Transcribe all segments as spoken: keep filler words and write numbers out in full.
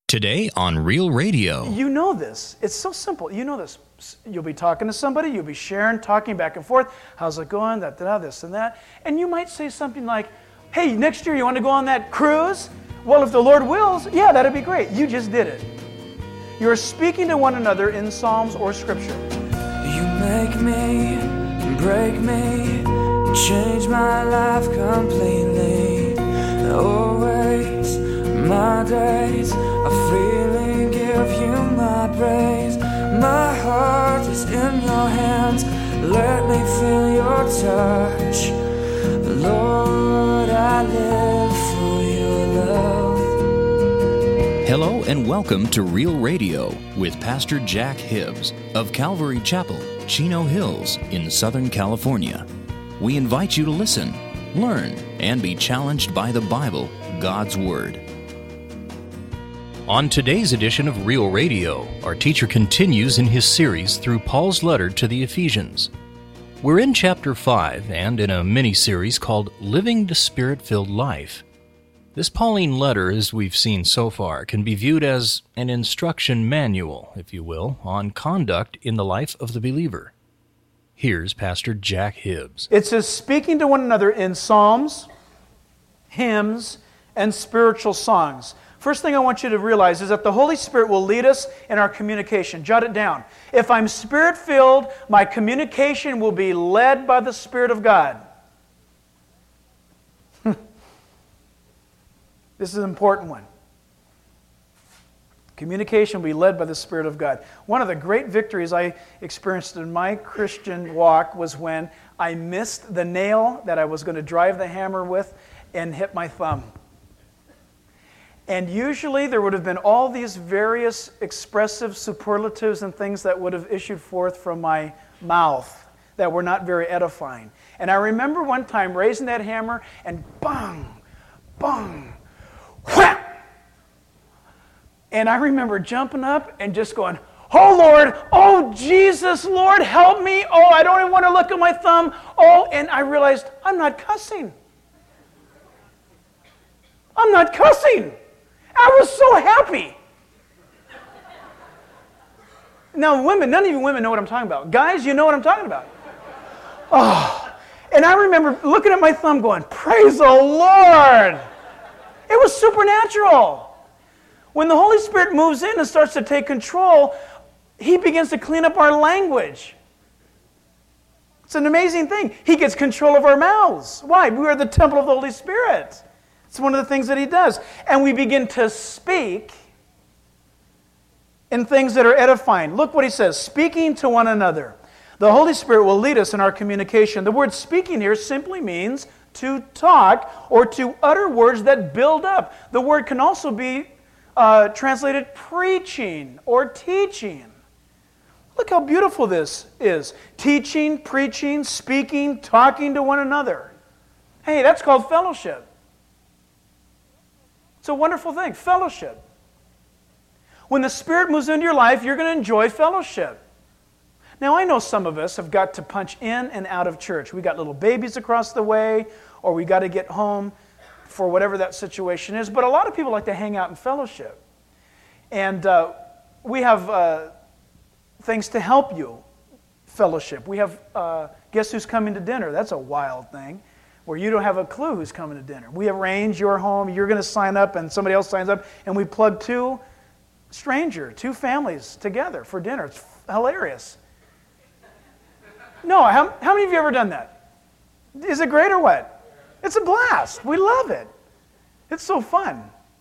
Today on Real Radio. You know this. It's so simple. You know this. You'll be talking to somebody, you'll be sharing, talking back and forth. How's it going? That, that, this, and that. And you might say something like, hey, next year you want to go on that cruise? Well, if the Lord wills, yeah, that'd be great. You just did it. You're speaking to one another in Psalms or Scripture. You make me, break me, change my life completely. Always, my days are freely give you my praise. My heart is in your hands. Let me feel your touch. Lord, I live for your love. Hello and welcome to Real Radio with Pastor Jack Hibbs of Calvary Chapel, Chino Hills in Southern California. We invite you to listen, learn, and be challenged by the Bible, God's Word. On today's edition of Real Radio, our teacher continues in his series through Paul's letter to the Ephesians. We're in chapter five and in a mini-series called Living the Spirit-Filled Life. This Pauline letter, as we've seen so far, can be viewed as an instruction manual, if you will, on conduct in the life of the believer. Here's Pastor Jack Hibbs. It says, speaking to one another in psalms, hymns, and spiritual songs. First thing I want you to realize is that the Holy Spirit will lead us in our communication. Jot it down. If I'm Spirit-filled, my communication will be led by the Spirit of God. This is an important one. Communication will be led by the Spirit of God. One of the great victories I experienced in my Christian walk was when I missed the nail that I was going to drive the hammer with and hit my thumb. And usually there would have been all these various expressive superlatives and things that would have issued forth from my mouth that were not very edifying. And I remember one time raising that hammer and bang, bang, whap! And I remember jumping up and just going, oh Lord, oh Jesus, Lord, help me. Oh, I don't even want to look at my thumb. Oh, and I realized I'm not cussing. I'm not cussing. I was so happy. Now, women, none of you women know what I'm talking about. Guys, you know what I'm talking about. Oh, and I remember looking at my thumb going, praise the Lord. It was supernatural. When the Holy Spirit moves in and starts to take control, He begins to clean up our language. It's an amazing thing. He gets control of our mouths. Why? We are the temple of the Holy Spirit. It's one of the things that He does. And we begin to speak in things that are edifying. Look what He says, speaking to one another. The Holy Spirit will lead us in our communication. The word speaking here simply means to talk or to utter words that build up. The word can also be uh, translated preaching or teaching. Look how beautiful this is. Teaching, preaching, speaking, talking to one another. Hey, that's called fellowship. It's a wonderful thing, fellowship. When the Spirit moves into your life, you're going to enjoy fellowship. Now, I know some of us have got to punch in and out of church. We got little babies across the way, or we got to get home for whatever that situation is. But a lot of people like to hang out in fellowship. And uh, we have uh, things to help you fellowship. We have, uh, guess who's coming to dinner? That's a wild thing, where you don't have a clue who's coming to dinner. We arrange your home, you're going to sign up, and somebody else signs up, and we plug two strangers, two families together for dinner. It's hilarious. No, how, how many of you ever done that? Is it great or what? It's a blast. We love it. It's so fun.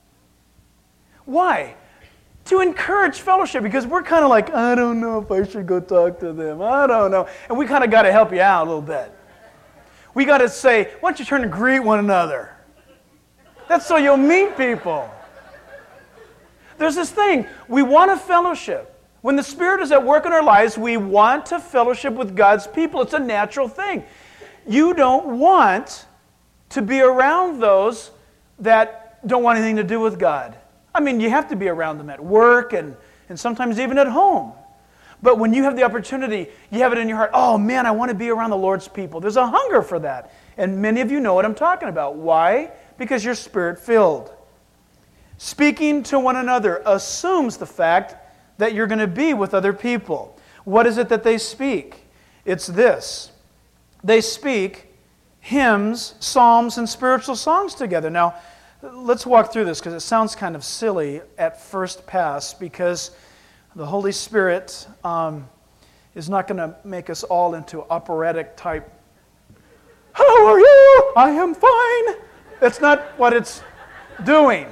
Why? To encourage fellowship, because we're kind of like, I don't know if I should go talk to them. I don't know. And we kind of got to help you out a little bit. We got to say, why don't you turn and greet one another? That's so you'll meet people. There's this thing. We want a fellowship. When the Spirit is at work in our lives, we want to fellowship with God's people. It's a natural thing. You don't want to be around those that don't want anything to do with God. I mean, you have to be around them at work and, and sometimes even at home. But when you have the opportunity, you have it in your heart, oh man, I want to be around the Lord's people. There's a hunger for that. And many of you know what I'm talking about. Why? Because you're Spirit-filled. Speaking to one another assumes the fact that you're going to be with other people. What is it that they speak? It's this. They speak hymns, psalms, and spiritual songs together. Now, let's walk through this because it sounds kind of silly at first pass, because the Holy Spirit um, is not going to make us all into operatic type, "How are you? I am fine." That's not what it's doing.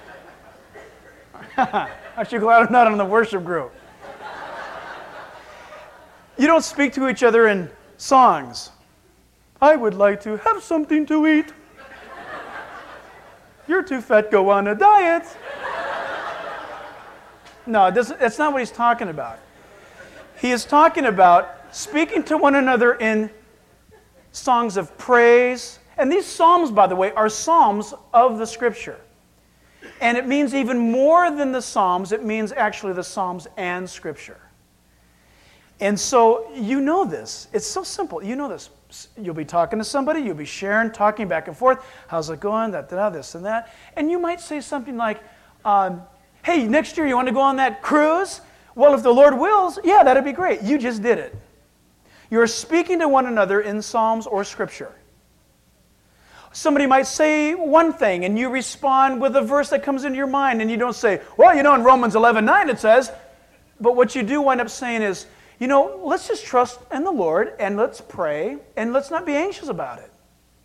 Aren't you glad I'm not in the worship group? You don't speak to each other in songs. "I would like to have something to eat." "You're too fat, go on a diet." No, it doesn't, that's not what he's talking about. He is talking about speaking to one another in songs of praise. And these psalms, by the way, are psalms of the Scripture. And it means even more than the psalms. It means actually the psalms and Scripture. And so you know this. It's so simple. You know this. You'll be talking to somebody. You'll be sharing, talking back and forth. "How's it going? That, that, this, and that." And you might say something like, um, "Hey, next year you want to go on that cruise? Well, if the Lord wills, yeah, that'd be great." You just did it. You're speaking to one another in psalms or Scripture. Somebody might say one thing, and you respond with a verse that comes into your mind, and you don't say, "Well, you know, in Romans eleven nine it says," but what you do wind up saying is, you know, let's just trust in the Lord, and let's pray, and let's not be anxious about it.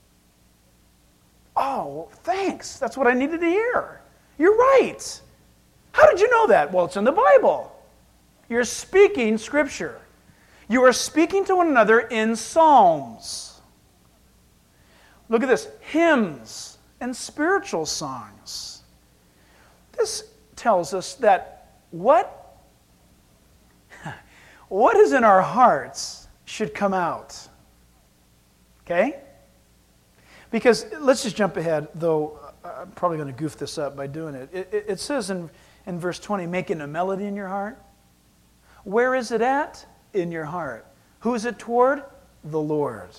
"Oh, thanks. That's what I needed to hear. You're right. How did you know that?" "Well, it's in the Bible." You're speaking Scripture. You are speaking to one another in psalms. Look at this. Hymns and spiritual songs. This tells us that what, what is in our hearts should come out. Okay? Because, let's just jump ahead, though I'm probably going to goof this up by doing it. It, it, it says in, in verse twenty, making a melody in your heart. Where is it at? In your heart. Who is it toward? The Lord.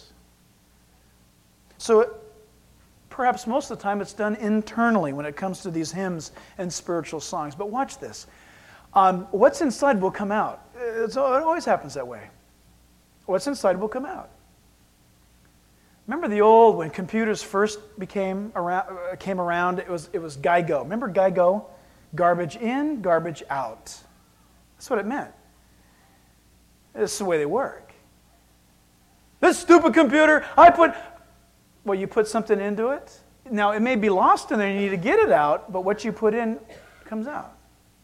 So perhaps most of the time it's done internally when it comes to these hymns and spiritual songs. But watch this. Um, what's inside will come out. It's, it always happens that way. What's inside will come out. Remember the old, when computers first became around, uh, came around, it was, it was GIGO. Remember GIGO? Garbage in, garbage out. That's what it meant. This is the way they work. This stupid computer, I put... Well, you put something into it. Now, it may be lost in there, you need to get it out, but what you put in comes out.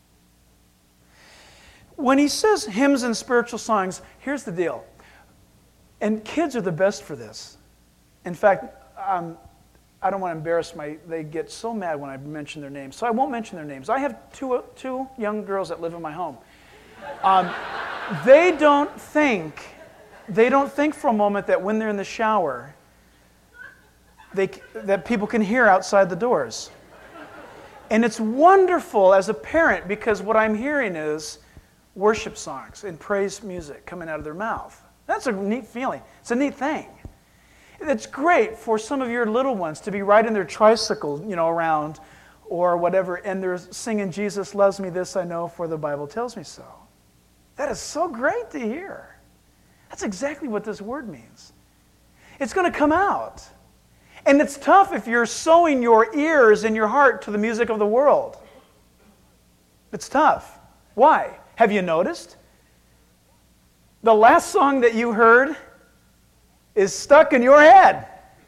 When he says hymns and spiritual songs, here's the deal. And kids are the best for this. In fact, um, I don't want to embarrass my... They get so mad when I mention their names, so I won't mention their names. I have two, two young girls that live in my home. Um, they don't think, they don't think for a moment that when they're in the shower... They, that people can hear outside the doors. And it's wonderful as a parent, because what I'm hearing is worship songs and praise music coming out of their mouth. That's a neat feeling. It's a neat thing. It's great for some of your little ones to be riding their tricycle, you know, around or whatever, and they're singing, "Jesus loves me, this I know, for the Bible tells me so." That is so great to hear. That's exactly what this word means. It's going to come out. And it's tough if you're sowing your ears and your heart to the music of the world. It's tough. Why? Have you noticed? The last song that you heard is stuck in your head.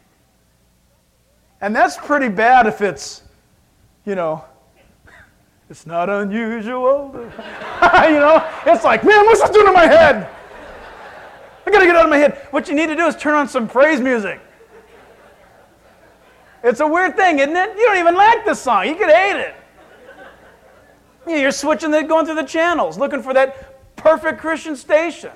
And that's pretty bad if it's, you know, it's not unusual. You know, it's like, man, what's this doing in my head? I got to get out of my head. What you need to do is turn on some praise music. It's a weird thing, isn't it? You don't even like this song. You could hate it. You know, you're switching, the, going through the channels, looking for that perfect Christian station.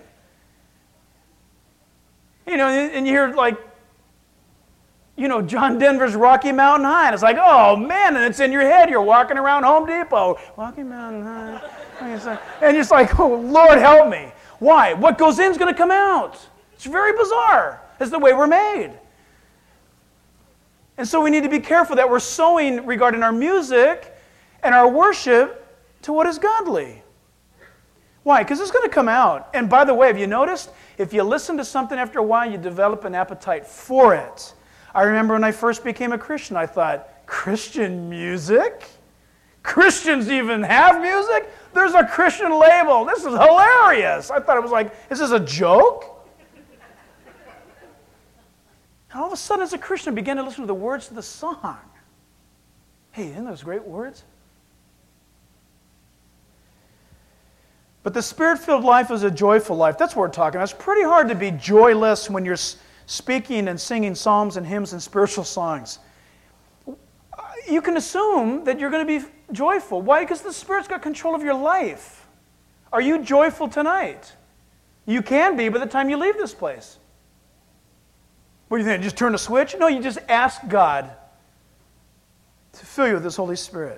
You know, and you hear like, you know, John Denver's Rocky Mountain High, and it's like, oh man, and it's in your head. You're walking around Home Depot, Rocky Mountain High, and you're just like, oh Lord, help me. Why? What goes in is going to come out. It's very bizarre. It's the way we're made. And so we need to be careful that we're sowing regarding our music and our worship to what is godly. Why? Because it's going to come out. And by the way, have you noticed? If you listen to something after a while, you develop an appetite for it. I remember when I first became a Christian, I thought, Christian music? Christians even have music? There's a Christian label. This is hilarious. I thought it was like, is this a joke? And all of a sudden, as a Christian, I began to listen to the words of the song. Hey, isn't those great words? But the Spirit-filled life is a joyful life. That's what we're talking about. It's pretty hard to be joyless when you're speaking and singing psalms and hymns and spiritual songs. You can assume that you're going to be joyful. Why? Because the Spirit's got control of your life. Are you joyful tonight? You can be by the time you leave this place. What do you think? Just turn a switch? No, you just ask God to fill you with His Holy Spirit.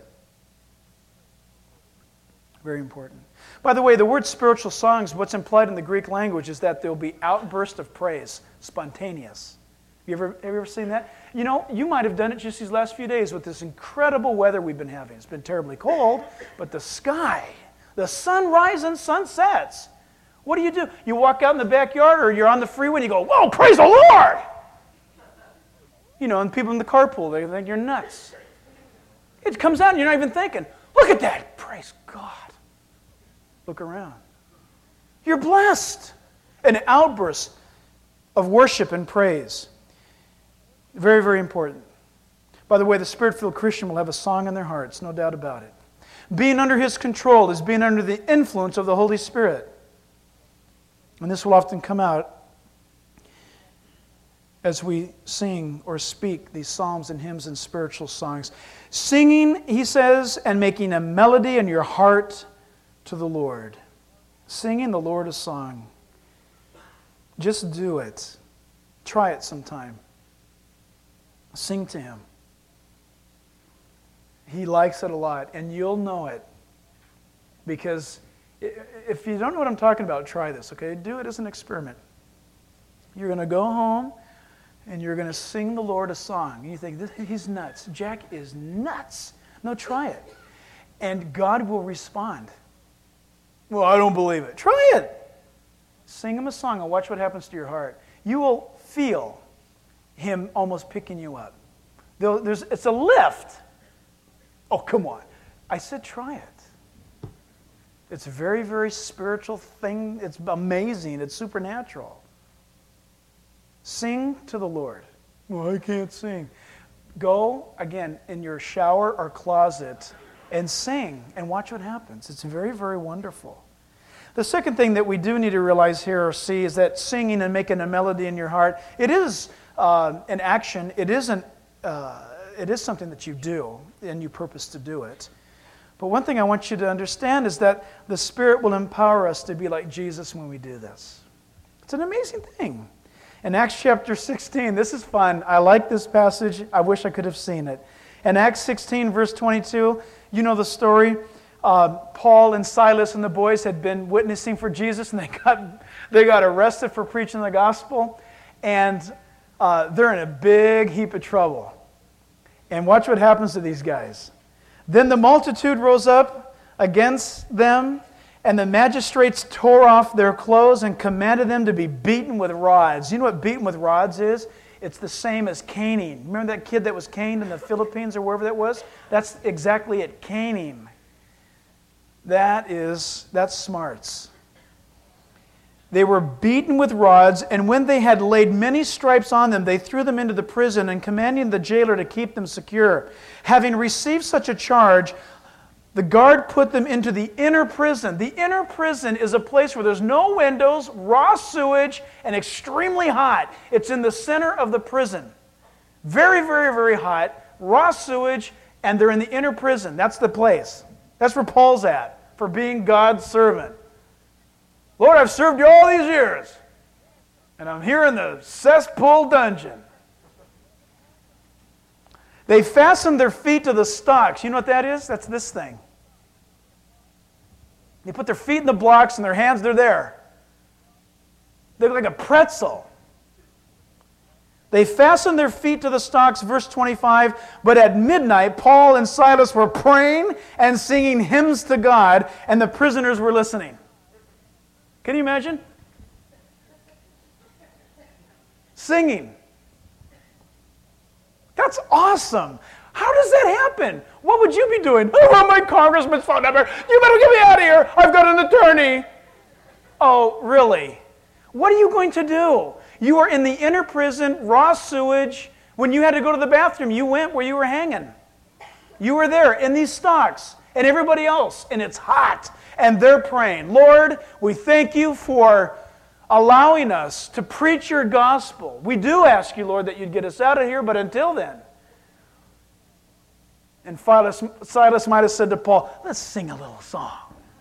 Very important. By the way, the word spiritual songs, what's implied in the Greek language is that there will be outbursts of praise, spontaneous. You ever, have you ever seen that? You know, you might have done it just these last few days with this incredible weather we've been having. It's been terribly cold, but the sky, the sunrise and sunsets. What do you do? You walk out in the backyard or you're on the freeway and you go, whoa, praise the Lord! You know, and people in the carpool, they think you're nuts. It comes out and you're not even thinking, look at that, praise God. Look around. You're blessed. An outburst of worship and praise. Very, very important. By the way, the Spirit-filled Christian will have a song in their hearts, no doubt about it. Being under His control is being under the influence of the Holy Spirit. And this will often come out as we sing or speak these psalms and hymns and spiritual songs. Singing, he says, and making a melody in your heart to the Lord. Singing the Lord a song. Just do it. Try it sometime. Sing to Him. He likes it a lot, and you'll know it. Because if you don't know what I'm talking about, try this, okay? Do it as an experiment. You're going to go home, and you're going to sing the Lord a song. And you think, he's nuts. Jack is nuts. No, try it. And God will respond. Well, I don't believe it. Try it. Sing Him a song and watch what happens to your heart. You will feel Him almost picking you up. There's, it's a lift. Oh, come on. I said try it. It's a very, very spiritual thing. It's amazing. It's supernatural. Sing to the Lord. Well, I can't sing. Go, again, in your shower or closet and sing and watch what happens. It's very, very wonderful. The second thing that we do need to realize here or see is that singing and making a melody in your heart, it is uh, an action. It isn't. Uh, it is something that you do and you purpose to do it. But one thing I want you to understand is that the Spirit will empower us to be like Jesus when we do this. It's an amazing thing. In Acts chapter sixteen, this is fun. I like this passage. I wish I could have seen it. In Acts sixteen, verse twenty-two, you know the story. Uh, Paul and Silas and the boys had been witnessing for Jesus, and they got they got arrested for preaching the gospel, and uh, they're in a big heap of trouble. And watch what happens to these guys. Then the multitude rose up against them, and the magistrates tore off their clothes and commanded them to be beaten with rods. You know what beaten with rods is? It's the same as caning. Remember that kid that was caned in the Philippines or wherever that was? That's exactly it, caning. That is, that's smarts. They were beaten with rods, and when they had laid many stripes on them, they threw them into the prison, and commanding the jailer to keep them secure. Having received such a charge, the guard put them into the inner prison. The inner prison is a place where there's no windows, raw sewage, and extremely hot. It's in the center of the prison. Very, very, very hot, raw sewage, and they're in the inner prison. That's the place. That's where Paul's at, for being God's servant. Lord, I've served you all these years, and I'm here in the cesspool dungeon. They fastened their feet to the stocks. You know what that is? That's this thing. They put their feet in the blocks and their hands, they're there. They look like a pretzel. They fastened their feet to the stocks, verse twenty-five, but at midnight Paul and Silas were praying and singing hymns to God, and the prisoners were listening. Can you imagine? Singing. That's awesome. How does that happen? What would you be doing? I want my congressman's phone number. You better get me out of here. I've got an attorney. Oh, really? What are you going to do? You are in the inner prison, raw sewage. When you had to go to the bathroom, you went where you were hanging. You were there in these stocks and everybody else, and it's hot. And they're praying, Lord, we thank you for allowing us to preach your gospel. We do ask you, Lord, that you'd get us out of here, but until then. And Silas, Silas might have said to Paul, let's sing a little song.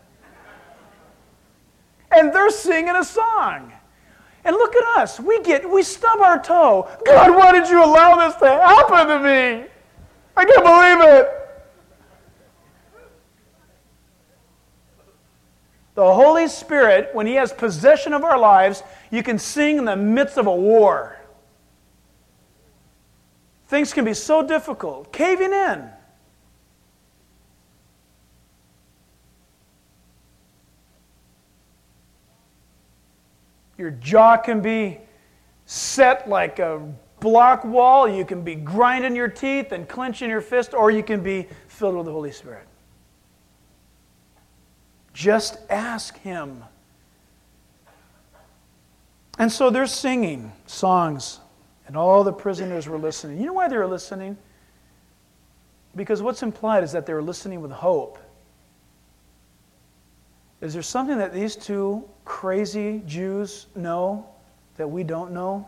And they're singing a song. And look at us. We get, we stub our toe. God, why did you allow this to happen to me? I can't believe it. The Holy Spirit, when He has possession of our lives, you can sing in the midst of a war. Things can be so difficult. Caving in. Your jaw can be set like a block wall. You can be grinding your teeth and clenching your fist, or you can be filled with the Holy Spirit. Just ask Him. And so they're singing songs, and all the prisoners were listening. You know why they were listening? Because what's implied is that they were listening with hope. Is there something that these two crazy Jews know that we don't know?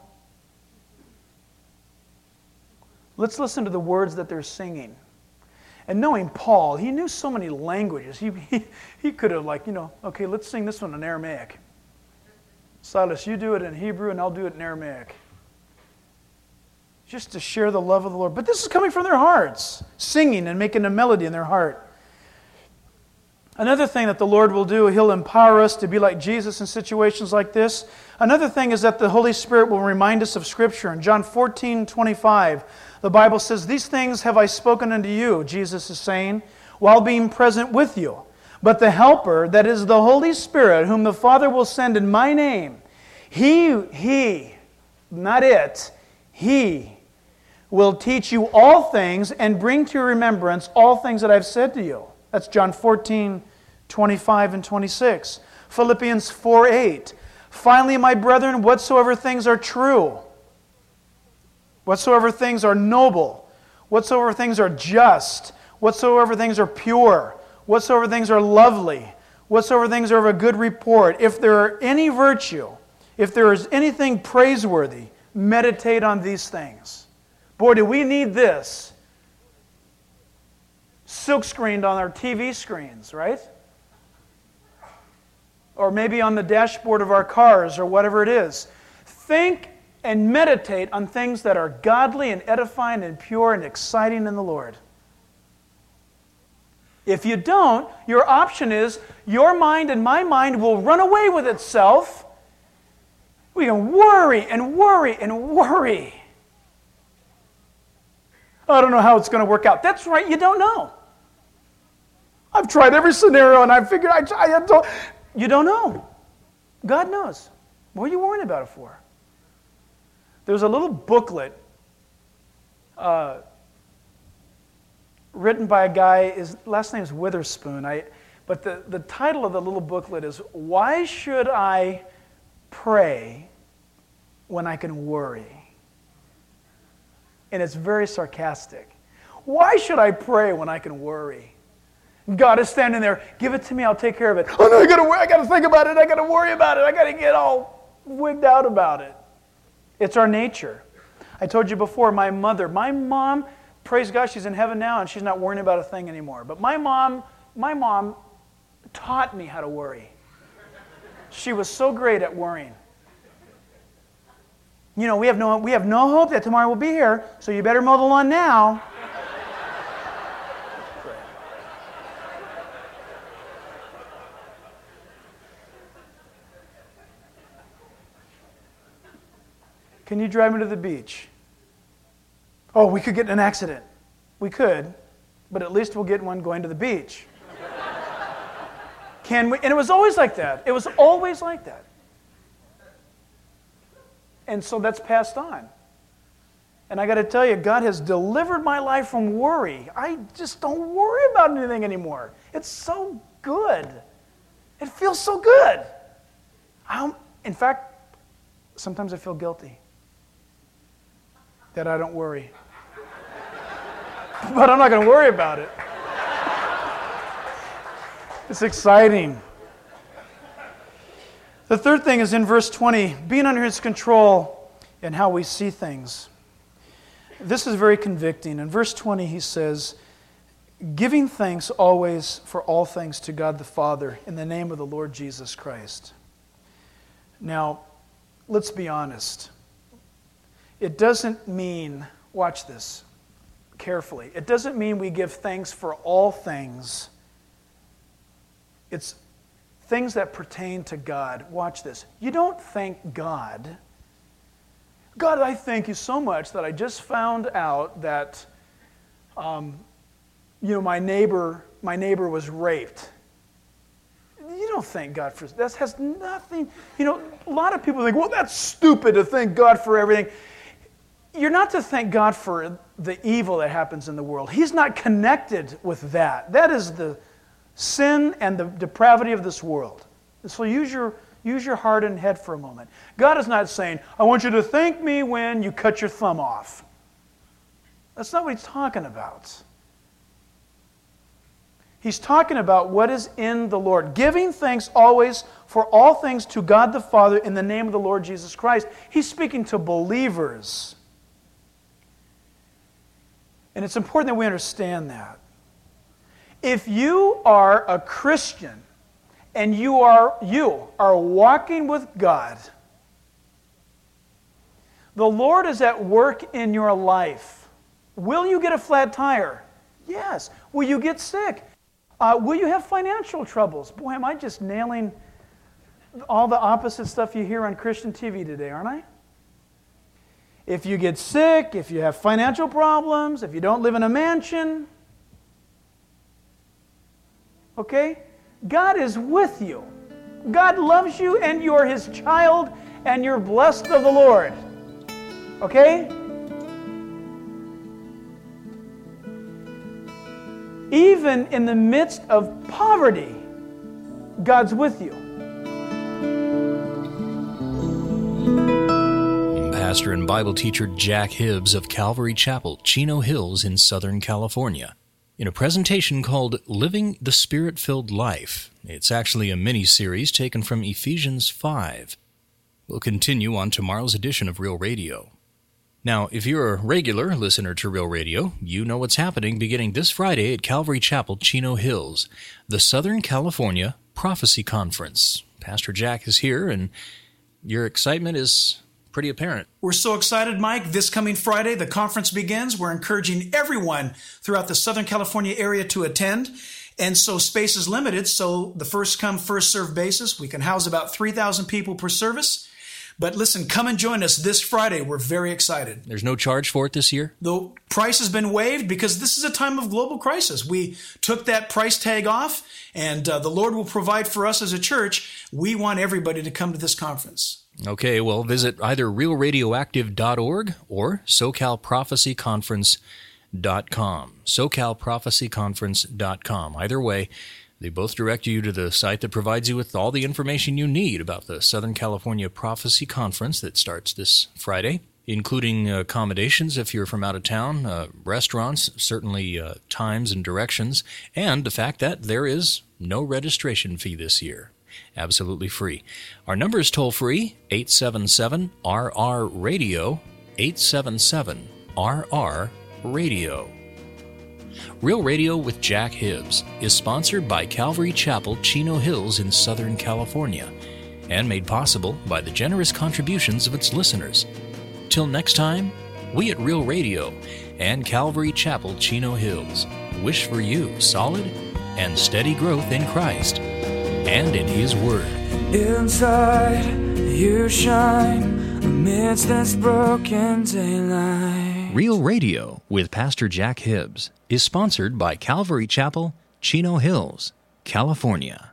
Let's listen to the words that they're singing. And knowing Paul, he knew so many languages. He, he, he could have like, you know, okay, let's sing this one in Aramaic. Silas, you do it in Hebrew and I'll do it in Aramaic. Just to share the love of the Lord. But this is coming from their hearts, singing and making a melody in their heart. Another thing that the Lord will do, He'll empower us to be like Jesus in situations like this. Another thing is that the Holy Spirit will remind us of Scripture. In John fourteen twenty-five, the Bible says, these things have I spoken unto you, Jesus is saying, while being present with you. But the Helper, that is the Holy Spirit, whom the Father will send in my name, He, He, not it, He will teach you all things and bring to your remembrance all things that I've said to you. That's John fourteen, twenty-five and twenty-six. Philippians four eight. Finally, my brethren, whatsoever things are true, whatsoever things are noble, whatsoever things are just, whatsoever things are pure, whatsoever things are lovely, whatsoever things are of a good report, if there are any virtue, if there is anything praiseworthy, meditate on these things. Boy, do we need this silk screened on our T V screens, right? Or maybe on the dashboard of our cars or whatever it is. Think and meditate on things that are godly and edifying and pure and exciting in the Lord. If you don't, your option is your mind and my mind will run away with itself. We can worry and worry and worry. I don't know how it's going to work out. That's right, you don't know. I've tried every scenario and I've figured, I, I don't, you don't know. God knows. What are you worrying about it for? There's a little booklet uh, written by a guy, his last name is Witherspoon, I, but the, the title of the little booklet is, Why Should I Pray When I Can Worry? And it's very sarcastic. Why should I pray when I can worry? God is standing there, give it to me, I'll take care of it. Oh no, I gotta, I gotta think about it, I gotta worry about it, I gotta get all wigged out about it. It's our nature. I told you before, my mother, my mom, praise God, she's in heaven now and she's not worrying about a thing anymore. But my mom, my mom taught me how to worry. She was so great at worrying. You know, we have no, we have no hope that tomorrow we'll be here, so you better mow the lawn now. Can you drive me to the beach? Oh, we could get in an accident. We could, but at least we'll get one going to the beach. Can we? And it was always like that. It was always like that. And so that's passed on. And I got to tell you, God has delivered my life from worry. I just don't worry about anything anymore. It's so good. It feels so good. I'm, in fact, sometimes I feel guilty that I don't worry. But I'm not going to worry about it. It's exciting. The third thing is in verse twenty, being under His control and how we see things. This is very convicting. In verse twenty, he says, giving thanks always for all things to God the Father in the name of the Lord Jesus Christ. Now, let's be honest. It doesn't mean, watch this carefully, it doesn't mean we give thanks for all things. It's things that pertain to God. Watch this. You don't thank God. God, I thank you so much that I just found out that, um, you know, my neighbor, my neighbor was raped. You don't thank God for that. Has nothing. You know, a lot of people think, well, that's stupid to thank God for everything. You're not to thank God for the evil that happens in the world. He's not connected with that. That is the sin and the depravity of this world. So use your use your heart and head for a moment. God is not saying, I want you to thank me when you cut your thumb off. That's not what He's talking about. He's talking about what is in the Lord. Giving thanks always for all things to God the Father in the name of the Lord Jesus Christ. He's speaking to believers. And it's important that we understand that. If you are a Christian and you are you are walking with God, the Lord is at work in your life. Will you get a flat tire? Yes. Will you get sick? Uh, will you have financial troubles? Boy, am I just nailing all the opposite stuff you hear on Christian T V today, aren't I? If you get sick, if you have financial problems, if you don't live in a mansion, okay? God is with you. God loves you and you're His child and you're blessed of the Lord. Okay? Even in the midst of poverty, God's with you. Pastor and Bible teacher Jack Hibbs of Calvary Chapel, Chino Hills in Southern California, in a presentation called Living the Spirit-Filled Life. It's actually a mini-series taken from Ephesians five. We'll continue on tomorrow's edition of Real Radio. Now, if you're a regular listener to Real Radio, you know what's happening beginning this Friday at Calvary Chapel, Chino Hills, the Southern California Prophecy Conference. Pastor Jack is here, and your excitement is pretty apparent. We're so excited, Mike. This coming Friday, the conference begins. We're encouraging everyone throughout the Southern California area to attend. And so space is limited, so the first come, first served basis. We can house about three thousand people per service. But listen, come and join us this Friday. We're very excited. There's no charge for it this year? The price has been waived because this is a time of global crisis. We took that price tag off, and uh, the Lord will provide for us as a church. We want everybody to come to this conference. Okay, well, visit either real radioactive dot org or socal prophecy conference dot com. socal prophecy conference dot com. Either way, they both direct you to the site that provides you with all the information you need about the Southern California Prophecy Conference that starts this Friday, including accommodations if you're from out of town, uh, restaurants, certainly uh, times and directions, and the fact that there is no registration fee this year. Absolutely free. Our number is toll-free, eight seven seven R R radio, eight seven seven R R radio. Real Radio with Jack Hibbs is sponsored by Calvary Chapel, Chino Hills in Southern California, and made possible by the generous contributions of its listeners. Till next time, we at Real Radio and Calvary Chapel, Chino Hills wish for you solid and steady growth in Christ and in His Word. Inside you shine amidst this broken daylight. Real Radio with Pastor Jack Hibbs is sponsored by Calvary Chapel, Chino Hills, California.